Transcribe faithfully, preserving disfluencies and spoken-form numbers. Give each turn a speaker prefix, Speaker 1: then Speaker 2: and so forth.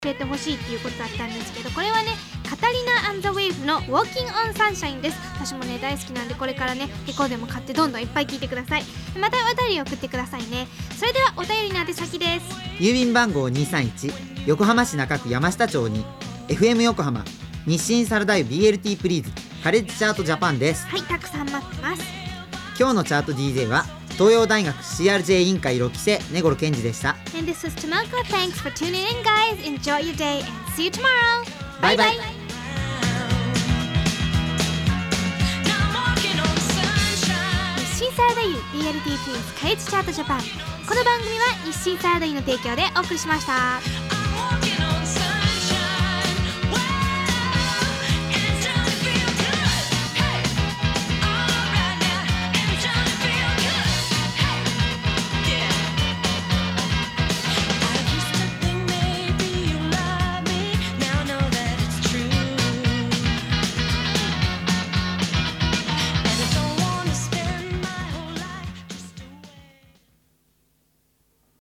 Speaker 1: 教えてほしいっていうことだったんですけど、これはねカタリナ&ザ・ウェーブの Walking on Sunshine です。私もね大好きなんで、これからねレコードも買ってどんどんいっぱい聴いてください。またお便り送ってくださいね。それではお便りの宛先です。
Speaker 2: 郵便番号にさんいち横浜市中区山下町に エフエム 横浜日清サラダ油 ビーエルティー プリーズカレッジチャートジャパンです。
Speaker 1: はい、たくさん待ってます。
Speaker 2: 今日のチャート ディージェー は東洋大学 シーアールジェー 委員会ろっき生根頃健二でした。
Speaker 1: And this is Tomoko. Thanks for tuning in, guys. Enjoy your day and see you tomorrow.
Speaker 2: バイバイ。
Speaker 1: 日清サラダ油 ビーエルティー プリーズカレッジチャートジャパン。この番組は日清サラダ油の提供でお送りしました。